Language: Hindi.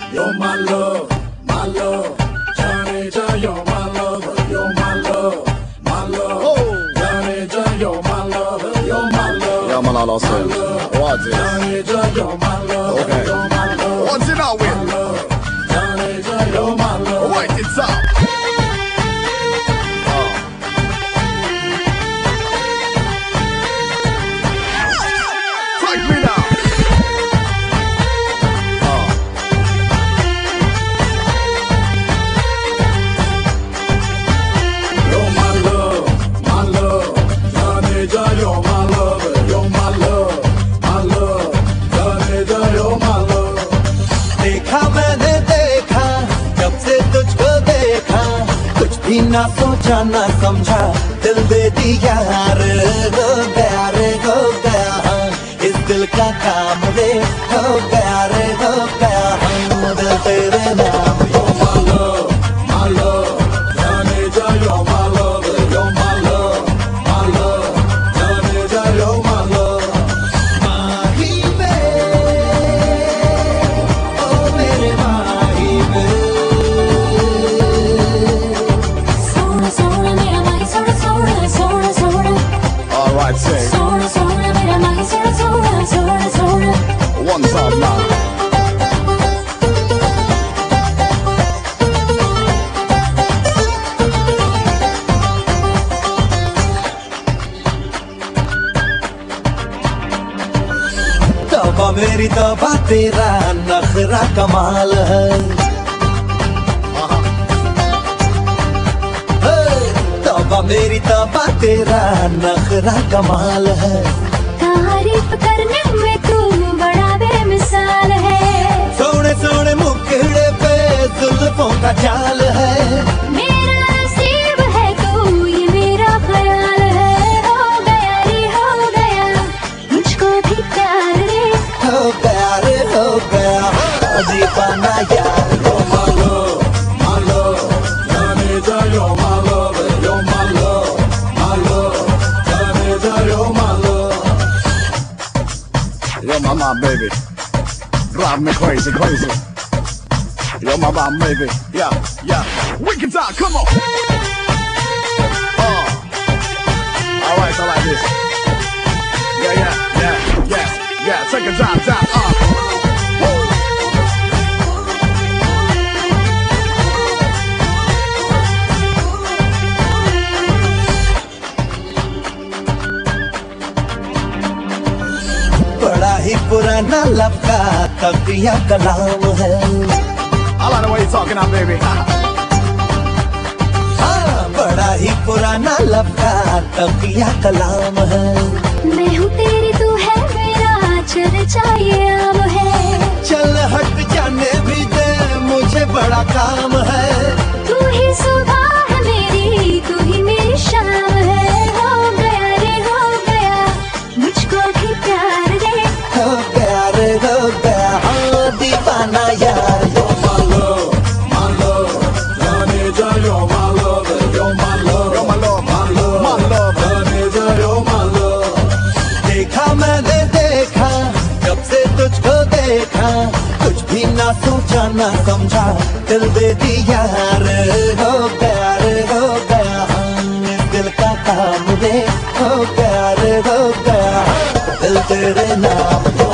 You're my love, Janeja, you're my lover, you're my love, Janeja, you're my lover, you're my love. Ja, man alla ser. What is? Janeja, you're my lover, Okay. you're my love. What's it out with? Janeja, you're my love. Wait, it's up. Take me now. You're my love, Janeja, you're my lover, you're my love, Janeja, you're my love. देखा मैंने देखा जब से तुझको देखा, कुछ भी ना सोचा ना समझा, दिल दे दिया रे, हो गया रे, हो गया हाँ, इस दिल का काम रे, हो गया रे, हो गया हाँ, दिल तेरे नाम। My love, Janeja, you're my lover, you're my love, Janeja, you're my love. माही में, ओ मेरे माही में, सोना सोना मेरा माही सोना सोना सोना सोना All right, say. सोना सोना मेरा माही सोना सोना सोना सोना One time now. तौबा मेरी तौबा तेरा नखरा कमाल है, तौबा मेरी तौबा तेरा नखरा कमाल है, तारीफ करने में तू बड़ा बेमिसाल है, सोने सोने मुखड़े पे जुल्फों का जाल है, मेरा नसीब है तू ये मेरा ख्याल है, हो गया रे हो गया मुझको भी प्यार रे, हो गया रे हो गया दीवाना यार। My love, Janeja, you're my lover, you're my love, Janeja, you're my love. You're my mom, baby. Drive me crazy, crazy. You're my mom, baby. Yeah, yeah. Wicked time, come on. All right, I like this. Yeah, yeah, yeah, yeah, yeah. Take a time, time. बड़ा ही पुराना लफका तकिया कलाम है, I like the way you're talking now, baby. हाँ, बड़ा ही पुराना लफका तकिया कलाम है, मैं हूँ तेरी तू है मेरा चर्चा ये आम है, चल हट जाने भी दे मुझे बड़ा काम है, तू ही सुबह है मेरी तू ही मेरी शाम है, हो गया रे हो गया मुझको भी प्यार रे, हो गया रे हो गया हाँ दीवाना यार। My love, Janeja, you're my lover, you're my love, You're my love, my love. Janeja, you're my love. देखा मैंने देखा जब से तुझको देखा, कुछ भी ना सोचा ना समझा, दिल दे दिया रे, हो गया रे हो गया हाँ, इस दिल का काम रे, हो गया रे हो गया हाँ, दिल तेरे नाम।